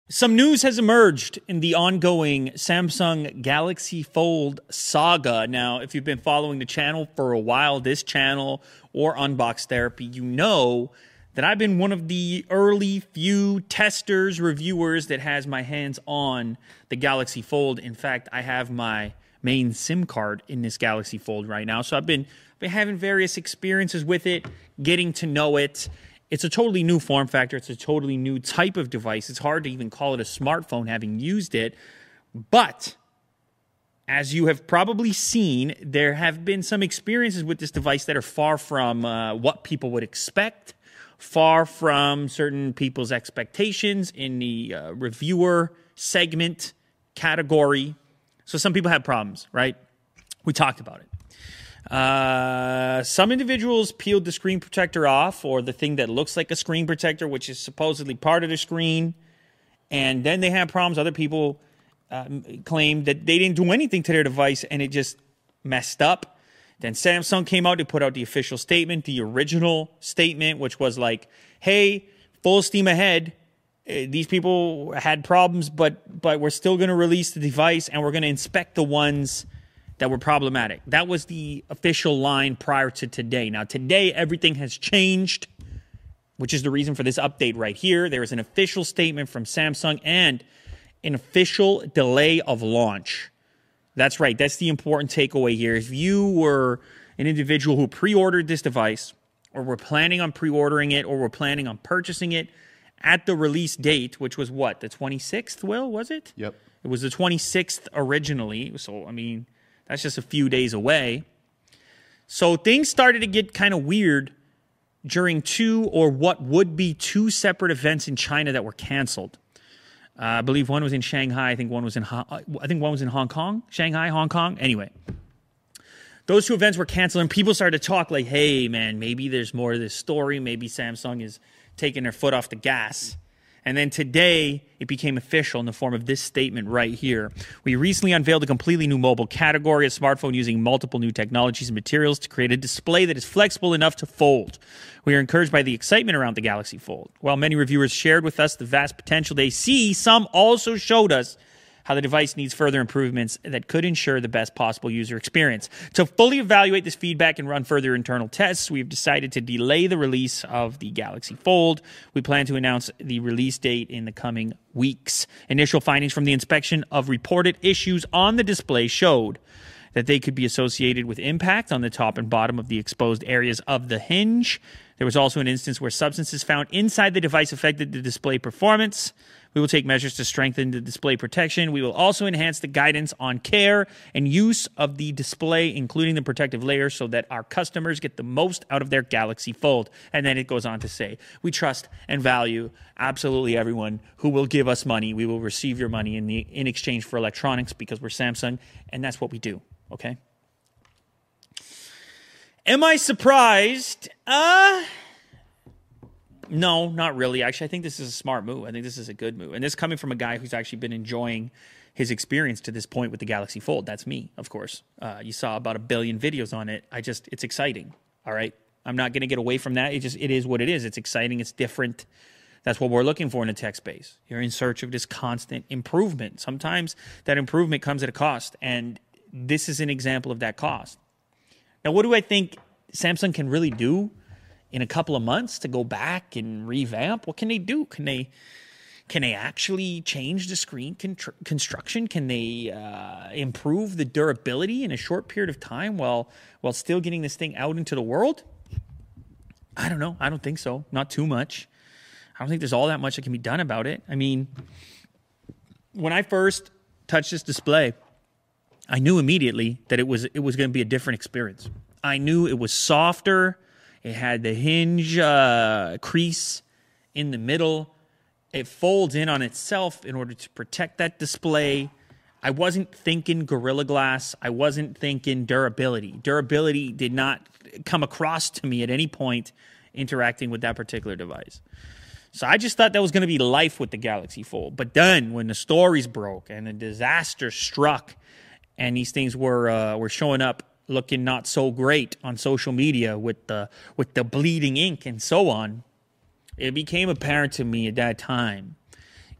Some news has emerged in the ongoing Samsung Galaxy Fold saga. Now, if you've been following the channel for a while, this channel or Unbox Therapy, you know that I've been one of the early few testers, reviewers that has my hands on the Galaxy Fold. In fact, I have my main SIM card in this Galaxy Fold right now. So I've been having various experiences with it, getting to know it. It's a totally new form factor. It's a totally new type of device. It's hard to even call it a smartphone having used it. But as you have probably seen, there have been some experiences with this device that are far from what people would expect, far from certain people's expectations in the reviewer segment category. So some people have problems, right? We talked about it. Some individuals peeled the screen protector off, or the thing that looks like a screen protector, which is supposedly part of the screen, and then they had problems. Other people claimed that they didn't do anything to their device and it just messed up. Then Samsung came out to put out the official statement, the original statement, which was like, hey, full steam ahead. These people had problems, but we're still going to release the device and we're going to inspect the ones that were problematic. That was the official line prior to today. Now, today, everything has changed, which is the reason for this update right here. There is an official statement from Samsung and an official delay of launch. That's right. That's the important takeaway here. If you were an individual who pre-ordered this device, or were planning on pre-ordering it, or were planning on purchasing it at the release date, which was what, the 26th, Will, was it? Yep. It was the 26th originally. So, I mean, that's just a few days away. So things started to get kind of weird during what would be two separate events in China that were canceled. I believe one was in Shanghai. I think one was in Hong Kong. Shanghai, Hong Kong. Anyway, those two events were canceled, and people started to talk like, hey, man, maybe there's more to this story. Maybe Samsung is taking their foot off the gas. And then today, it became official in the form of this statement right here. We recently unveiled a completely new mobile category, a smartphone using multiple new technologies and materials to create a display that is flexible enough to fold. We are encouraged by the excitement around the Galaxy Fold. While many reviewers shared with us the vast potential they see, some also showed us how the device needs further improvements that could ensure the best possible user experience. To fully evaluate this feedback and run further internal tests, we've decided to delay the release of the Galaxy Fold. We plan to announce the release date in the coming weeks. Initial findings from the inspection of reported issues on the display showed that they could be associated with impact on the top and bottom of the exposed areas of the hinge. There was also an instance where substances found inside the device affected the display performance. We will take measures to strengthen the display protection. We will also enhance the guidance on care and use of the display, including the protective layer, so that our customers get the most out of their Galaxy Fold. And then it goes on to say, we trust and value absolutely everyone who will give us money. We will receive your money in exchange for electronics because we're Samsung, and that's what we do, okay? Am I surprised? No, not really. Actually, I think this is a smart move. I think this is a good move. And this coming from a guy who's actually been enjoying his experience to this point with the Galaxy Fold. That's me, of course. You saw about 1 billion videos on it. It's exciting, all right? I'm not going to get away from that. It is what it is. It's exciting. It's different. That's what we're looking for in a tech space. You're in search of this constant improvement. Sometimes that improvement comes at a cost, and this is an example of that cost. Now, what do I think Samsung can really do in a couple of months to go back and revamp? What can they do? Can they actually change the screen construction? Can they improve the durability in a short period of time while still getting this thing out into the world? I don't know. I don't think so. Not too much. I don't think there's all that much that can be done about it. I mean, when I first touched this display, I knew immediately that it was going to be a different experience. I knew it was softer. It had the hinge crease in the middle. It folds in on itself in order to protect that display. I wasn't thinking Gorilla Glass. I wasn't thinking durability. Durability did not come across to me at any point interacting with that particular device. So I just thought that was going to be life with the Galaxy Fold. But then when the stories broke and the disaster struck and these things were showing up looking not so great on social media with the bleeding ink and so on, it became apparent to me at that time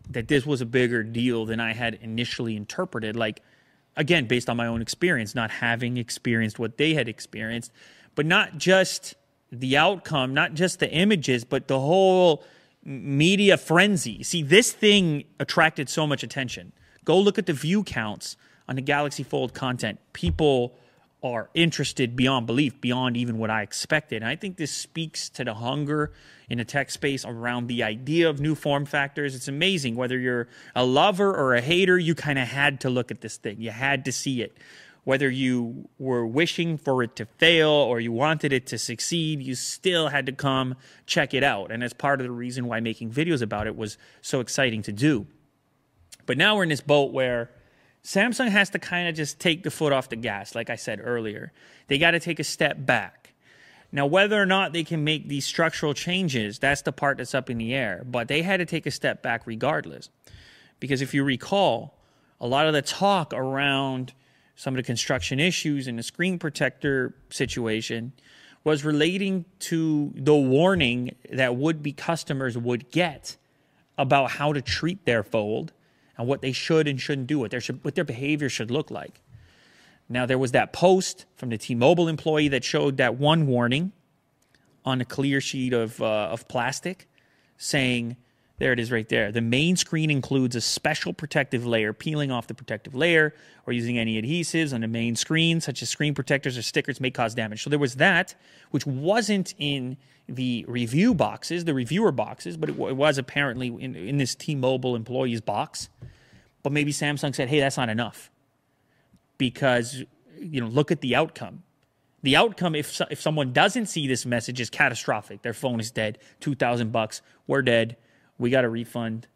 that this was a bigger deal than I had initially interpreted. Like, again, based on my own experience, not having experienced what they had experienced, but not just the outcome, not just the images, but the whole media frenzy. See, this thing attracted so much attention. Go look at the view counts on the Galaxy Fold content. People are interested beyond belief, beyond even what I expected. And I think this speaks to the hunger in the tech space around the idea of new form factors. It's amazing. Whether you're a lover or a hater, you kind of had to look at this thing. You had to see it. Whether you were wishing for it to fail or you wanted it to succeed, you still had to come check it out. And that's part of the reason why making videos about it was so exciting to do. But now we're in this boat where Samsung has to kind of just take the foot off the gas, like I said earlier. They got to take a step back. Now, whether or not they can make these structural changes, that's the part that's up in the air. But they had to take a step back regardless. Because if you recall, a lot of the talk around some of the construction issues and the screen protector situation was relating to the warning that would-be customers would get about how to treat their Fold and what they should and shouldn't do, what their behavior should look like. Now, there was that post from the T-Mobile employee that showed that one warning on a clear sheet of plastic saying, there it is right there. The main screen includes a special protective layer. Peeling off the protective layer or using any adhesives on the main screen, such as screen protectors or stickers, may cause damage. So there was that, which wasn't in the review boxes, the reviewer boxes, but it was apparently in this T-Mobile employee's box. But maybe Samsung said, hey, that's not enough. Because, look at the outcome. The outcome, if someone doesn't see this message, is catastrophic. Their phone is dead. $2,000. We're dead. We got a refund.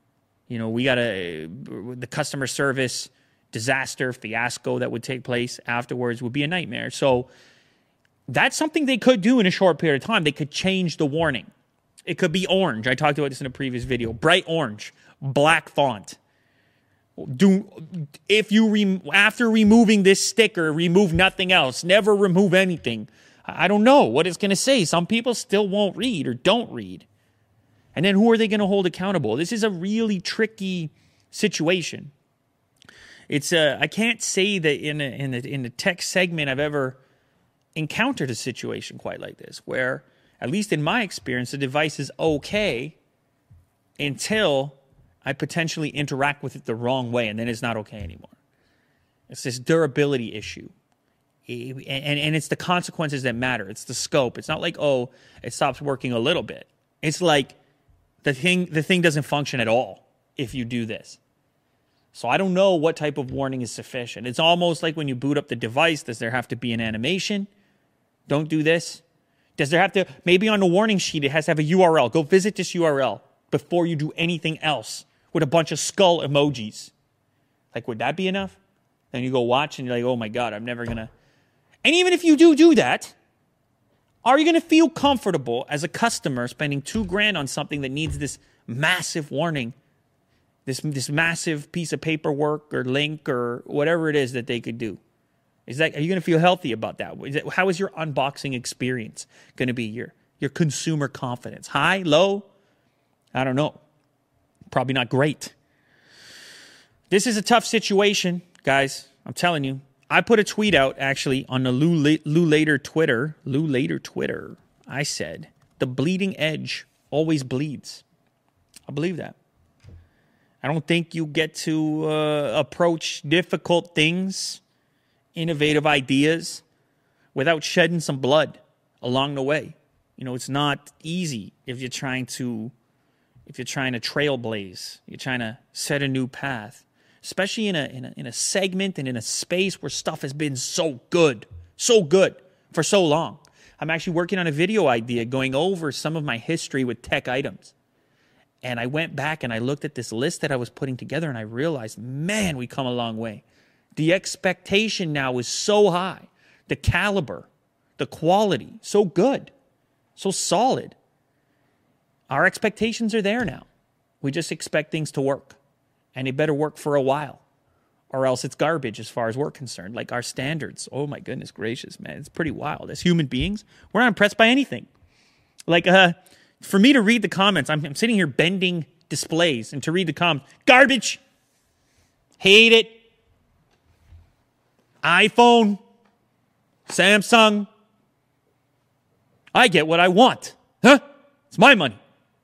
The customer service disaster, fiasco that would take place afterwards would be a nightmare. So that's something they could do in a short period of time. They could change the warning. It could be orange. I talked about this in a previous video. Bright orange, black font. After removing this sticker, remove nothing else. Never remove anything. I don't know what it's going to say. Some people still won't read or don't read. And then who are they going to hold accountable? This is a really tricky situation. I can't say that in the tech segment I've ever encountered a situation quite like this, where, at least in my experience, the device is okay until I potentially interact with it the wrong way, and then it's not okay anymore. It's this durability issue. And it's the consequences that matter. It's the scope. It's not like, oh, it stops working a little bit. It's like the thing doesn't function at all if you do this. So I don't know what type of warning is sufficient. It's almost like when you boot up the device, does there have to be an animation? Don't do this. Does there have to, maybe on the warning sheet, it has to have a URL. Go visit this URL before you do anything else with a bunch of skull emojis. Like, would that be enough? Then you go watch and you're like, oh my God, I'm never going to. And even if you do that, are you going to feel comfortable as a customer spending $2,000 on something that needs this massive warning, this massive piece of paperwork or link or whatever it is that they could do? Are you going to feel healthy about that? How is your unboxing experience going to be? Your consumer confidence? High, low? I don't know. Probably not great. This is a tough situation, guys. I'm telling you. I put a tweet out, actually, on the Lou Later Twitter. I said, the bleeding edge always bleeds. I believe that. I don't think you get to approach difficult things, innovative ideas, without shedding some blood along the way. It's not easy if you're trying to trailblaze. You're trying to set a new path. Especially in a segment and in a space where stuff has been so good for so long. I'm actually working on a video idea going over some of my history with tech items. And I went back and I looked at this list that I was putting together and I realized, man, we come a long way. The expectation now is so high. The caliber, the quality, so good, so solid. Our expectations are there now. We just expect things to work. And it better work for a while, or else it's garbage as far as we're concerned. Like our standards, oh my goodness gracious, man, it's pretty wild. As human beings, we're not impressed by anything. Like, for me to read the comments, I'm sitting here bending displays and to read the comments. Garbage. Hate it. iPhone. Samsung. I get what I want. Huh? It's my money.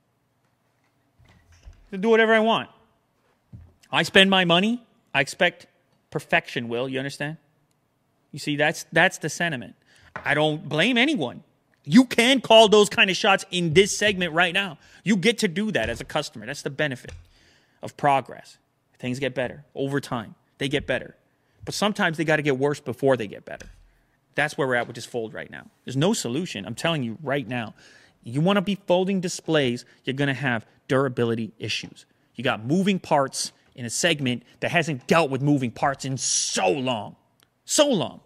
To do whatever I want. I spend my money. I expect perfection, Will. You understand? You see, that's the sentiment. I don't blame anyone. You can call those kind of shots in this segment right now. You get to do that as a customer. That's the benefit of progress. Things get better over time. They get better. But sometimes they got to get worse before they get better. That's where we're at with this fold right now. There's no solution. I'm telling you right now. You want to be folding displays, you're going to have durability issues. You got moving parts in a segment that hasn't dealt with moving parts in so long. So long.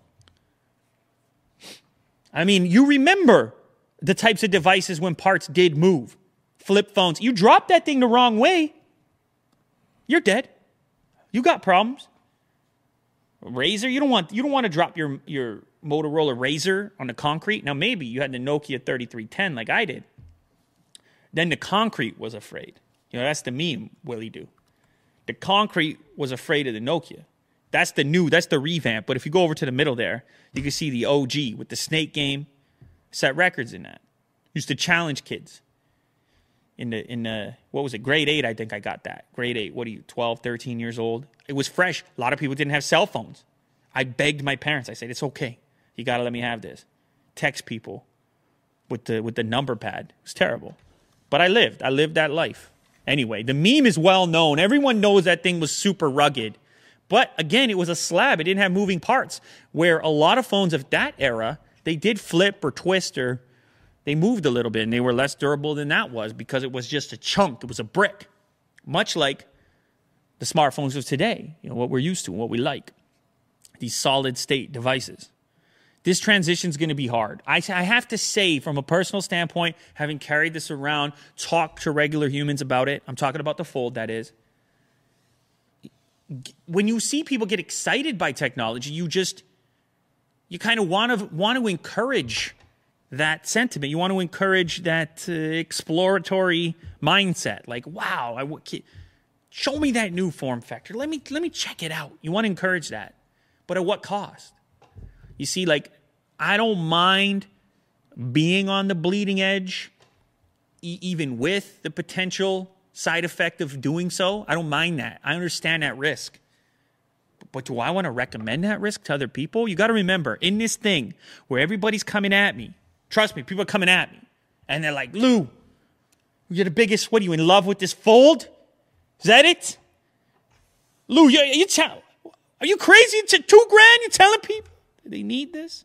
I mean, you remember the types of devices when parts did move. Flip phones. You drop that thing the wrong way, you're dead. You got problems. Razor, you don't want to drop your Motorola Razor on the concrete. Now maybe you had the Nokia 3310 like I did. Then the concrete was afraid. You know, that's the meme Willie do. The concrete was afraid of the Nokia. That's the revamp. But if you go over to the middle there, you can see the OG with the Snake game. Set records in that. Used to challenge kids. In the what was it, grade 8, I think I got that. Grade 8, what are you, 12, 13 years old? It was fresh. A lot of people didn't have cell phones. I begged my parents. I said, it's okay. You got to let me have this. Text people with the number pad. It was terrible. But I lived that life. Anyway, the meme is well known. Everyone knows that thing was super rugged. But again, it was a slab. It didn't have moving parts. Where a lot of phones of that era, they did flip or twist or they moved a little bit and they were less durable than that was because it was just a chunk. It was a brick. Much like the smartphones of today, you know, what we're used to and what we like. These solid state devices. This transition is going to be hard. I have to say, from a personal standpoint, having carried this around, talked to regular humans about it, I'm talking about the fold, that is. When you see people get excited by technology, you kind of want to encourage that sentiment. You want to encourage that exploratory mindset. Like, wow, show me that new form factor. Let me check it out. You want to encourage that. But at what cost? You see, like, I don't mind being on the bleeding edge, even with the potential side effect of doing so. I don't mind that. I understand that risk. But do I want to recommend that risk to other people? You got to remember, in this thing where everybody's coming at me, trust me, people are coming at me. And they're like, Lou, you're the biggest, what are you, in love with this fold? Is that it? Lou, are you crazy? It's $2,000 you're telling people they need this?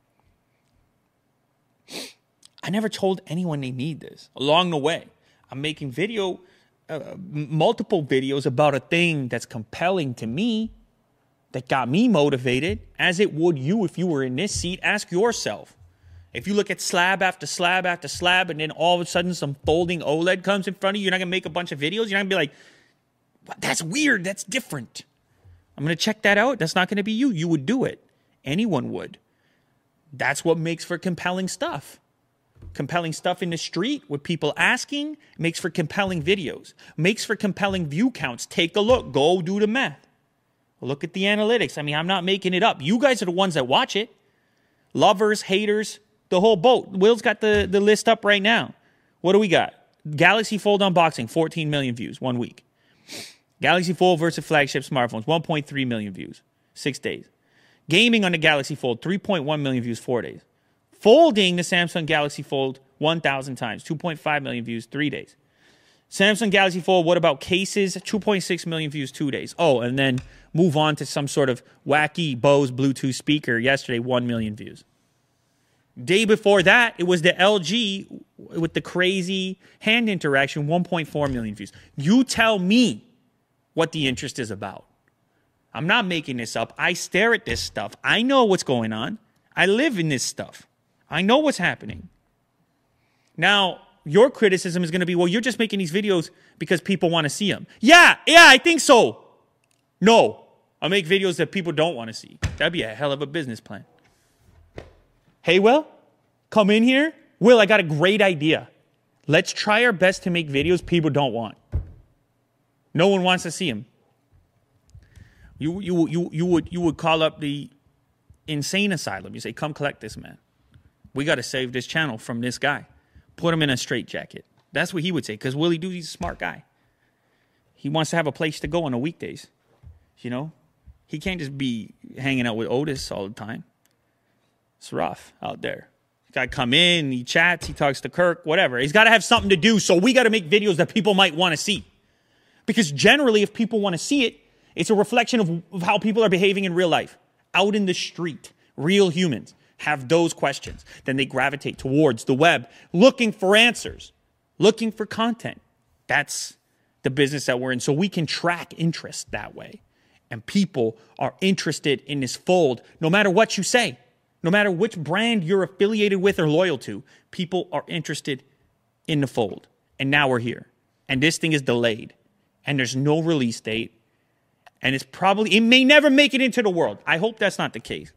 I never told anyone they need this. Along the way, I'm making multiple videos about a thing that's compelling to me, that got me motivated, as it would you if you were in this seat. Ask yourself. If you look at slab after slab after slab, and then all of a sudden some folding OLED comes in front of you, you're not going to make a bunch of videos. You're not going to be like, that's weird. That's different. I'm going to check that out. That's not going to be you. You would do it. Anyone would. That's what makes for compelling stuff. Compelling stuff in the street with people asking makes for compelling videos. Makes for compelling view counts. Take a look. Go do the math. Look at the analytics. I mean, I'm not making it up. You guys are the ones that watch it. Lovers, haters, the whole boat. Will's got the list up right now. What do we got? Galaxy Fold unboxing, 14 million views, 1 week. Galaxy Fold versus flagship smartphones, 1.3 million views, 6 days. Gaming on the Galaxy Fold, 3.1 million views, 4 days. Folding the Samsung Galaxy Fold 1,000 times, 2.5 million views, 3 days. Samsung Galaxy Fold, what about cases? 2.6 million views, 2 days. Oh, and then move on to some sort of wacky Bose Bluetooth speaker yesterday, 1 million views. Day before that, it was the LG with the crazy hand interaction, 1.4 million views. You tell me what the interest is about. I'm not making this up. I stare at this stuff. I know what's going on. I live in this stuff. I know what's happening. Now, your criticism is going to be, well, you're just making these videos because people want to see them. Yeah, I think so. No, I make videos that people don't want to see. That'd be a hell of a business plan. Hey, Will, come in here. Will, I got a great idea. Let's try our best to make videos people don't want. No one wants to see him. You would call up the insane asylum. You say, come collect this man. We got to save this channel from this guy. Put him in a straitjacket. That's what he would say, because Willie Doozy's a smart guy. He wants to have a place to go on the weekdays. You know? He can't just be hanging out with Otis all the time. It's rough out there. Guy come in, he chats, he talks to Kirk, whatever. He's got to have something to do, so we got to make videos that people might want to see. Because generally, if people want to see it, it's a reflection of how people are behaving in real life. Out in the street, real humans have those questions. Then they gravitate towards the web, looking for answers, looking for content. That's the business that we're in. So we can track interest that way. And people are interested in this fold, no matter what you say. No matter which brand you're affiliated with or loyal to, people are interested in the fold. And now we're here. And this thing is delayed. And there's no release date. And it may never make it into the world. I hope that's not the case.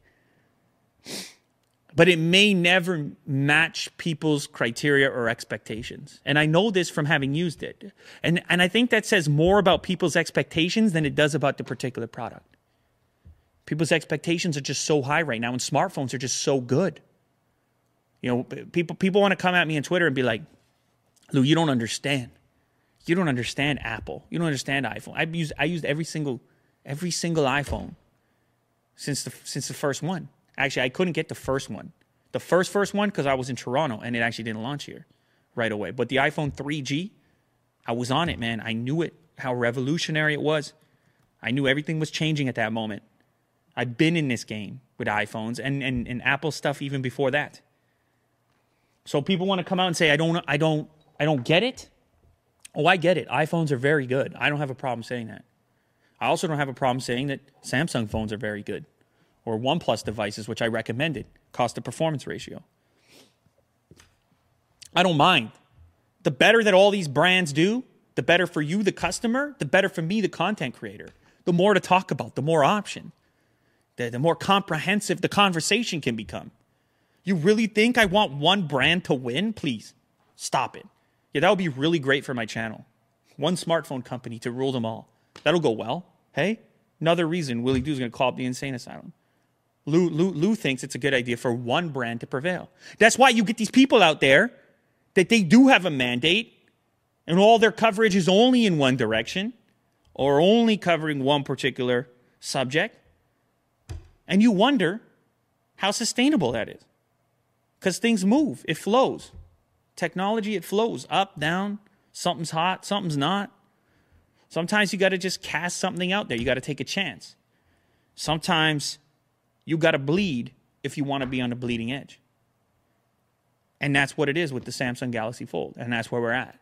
But it may never match people's criteria or expectations. And I know this from having used it. And I think that says more about people's expectations than it does about the particular product. People's expectations are just so high right now, and smartphones are just so good. You know, people want to come at me on Twitter and be like, Lou, you don't understand. You don't understand Apple. You don't understand iPhone. I used every single iPhone since the first one. Actually, I couldn't get the first one. The first one because I was in Toronto and it actually didn't launch here right away. But the iPhone 3G, I was on it, man. I knew it, how revolutionary it was. I knew everything was changing at that moment. I'd been in this game with iPhones and Apple stuff even before that. So people want to come out and say, I don't get it. Oh, I get it. iPhones are very good. I don't have a problem saying that. I also don't have a problem saying that Samsung phones are very good. Or OnePlus devices, which I recommended. Cost to performance ratio. I don't mind. The better that all these brands do, the better for you, the customer, the better for me, the content creator. The more to talk about, the more option. The more comprehensive the conversation can become. You really think I want one brand to win? Please, stop it. Yeah, that would be really great for my channel. One smartphone company to rule them all. That'll go well. Hey, another reason Willie Doo's going to call up the insane asylum. Lou thinks it's a good idea for one brand to prevail. That's why you get these people out there that they do have a mandate and all their coverage is only in one direction or only covering one particular subject. And you wonder how sustainable that is. Because things move. It flows. Technology, it flows up, down. Something's hot, something's not. Sometimes you got to just cast something out there. You got to take a chance. Sometimes you got to bleed if you want to be on the bleeding edge. And that's what it is with the Samsung Galaxy Fold. And that's where we're at.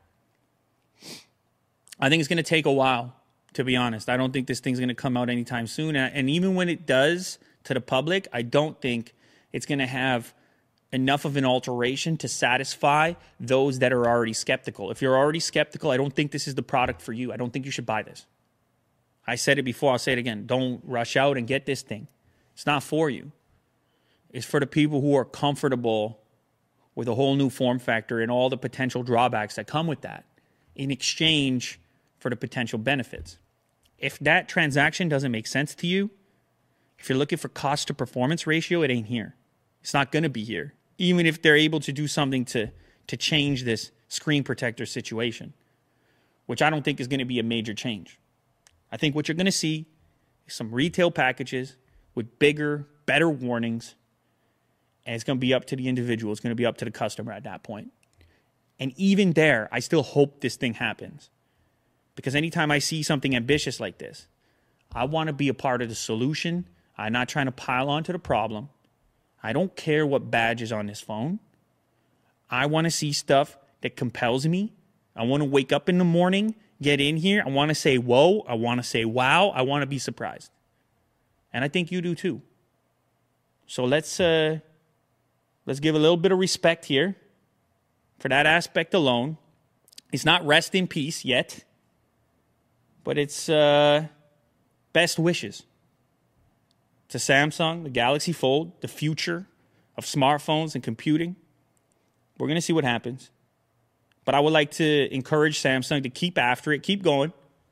I think it's going to take a while, to be honest. I don't think this thing's going to come out anytime soon. And even when it does to the public, I don't think it's going to have enough of an alteration to satisfy those that are already skeptical. If you're already skeptical, I don't think this is the product for you. I don't think you should buy this. I said it before, I'll say it again. Don't rush out and get this thing. It's not for you. It's for the people who are comfortable with a whole new form factor and all the potential drawbacks that come with that in exchange for the potential benefits. If that transaction doesn't make sense to you, if you're looking for cost to performance ratio, it ain't here. It's not going to be here. Even if they're able to do something to change this screen protector situation, which I don't think is going to be a major change. I think what you're going to see is some retail packages with bigger, better warnings, and it's going to be up to the individual. It's going to be up to the customer at that point. And even there, I still hope this thing happens. Because anytime I see something ambitious like this, I want to be a part of the solution. I'm not trying to pile onto the problem. I don't care what badge is on this phone. I want to see stuff that compels me. I want to wake up in the morning, get in here. I want to say, whoa. I want to say, wow. I want to be surprised. And I think you do too. So let's give a little bit of respect here for that aspect alone. It's not rest in peace yet, but it's best wishes to Samsung, the Galaxy Fold, the future of smartphones and computing. We're going to see what happens. But I would like to encourage Samsung to keep after it, keep going.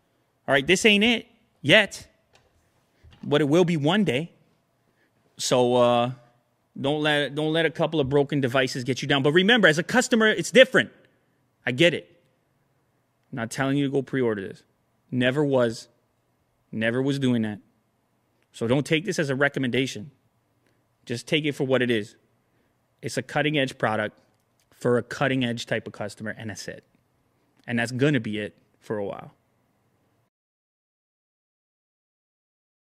All right, this ain't it yet, but it will be one day. So don't let a couple of broken devices get you down. But remember, as a customer, it's different. I get it. I'm not telling you to go pre-order this. Never was doing that. So don't take this as a recommendation. Just take it for what it is. It's a cutting edge product for a cutting edge type of customer, and that's it. And that's going to be it for a while.